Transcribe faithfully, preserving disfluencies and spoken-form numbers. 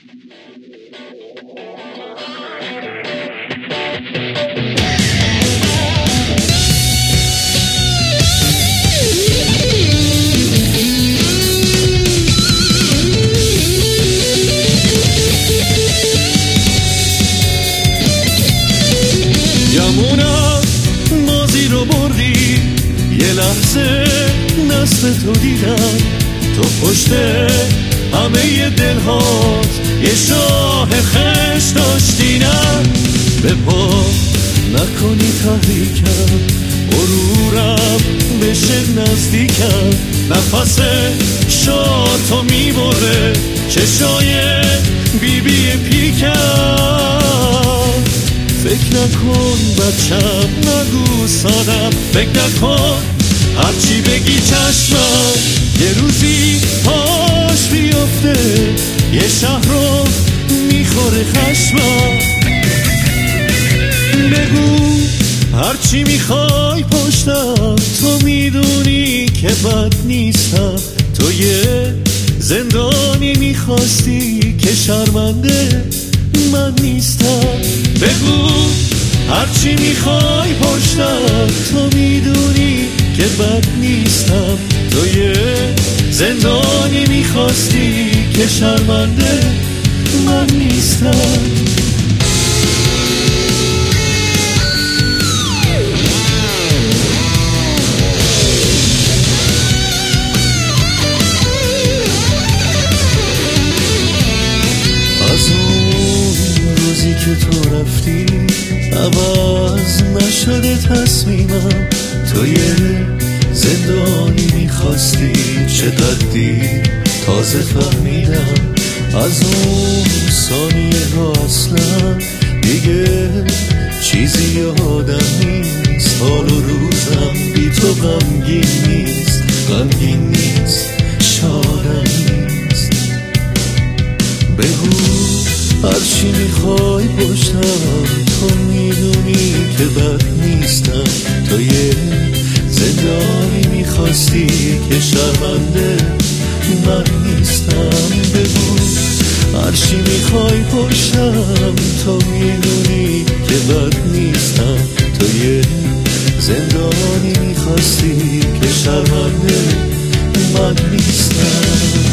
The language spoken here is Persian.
گمونم بازی رو بردی، یه لحظه نصف تو دیدم، تو پشت همه دلهات یه شاه خش داشتی. نه به پا نکنی تحریکم، غرورم بشه نزدیکم، نفس شاتو میبره چشای بی بی پیکم. فکر نکن بچم، نگو سادم، فکر نکن هرچی بگی چشمم یه روزی پاش بیفته، یه شهر رو میخوره خشمم. بگو هرچی میخوای پشتم، تو میدونی که بد نیستم، تو یه زندانی میخواستی که شرمنده من نیستم. بگو هرچی میخوای پشتم، تو میدونی که بد نیستم، تو یه زندانی میخواستی که شرمنده من نیستم. از اون روزی که تو رفتی عوض نشده تصمیمم، تو یه زندانی میخواستی چه قدی تازه فهمیدم. از اون ثانیه ها اصلا دیگه چیزی یادم نیست، حال و روزم بی تو غمگین نیست، غمگین نیست، شادم نیست. بگو هرچی میخوای پشتم، تو میدونی که بد نیستم، تو یه زندانی میخواستی که شرمنده من نیستم. بگو هرچی میخوای پشتم، تو میدونی که بد نیستم، تو یه زندانی میخواستی که شرمنده من نیستم.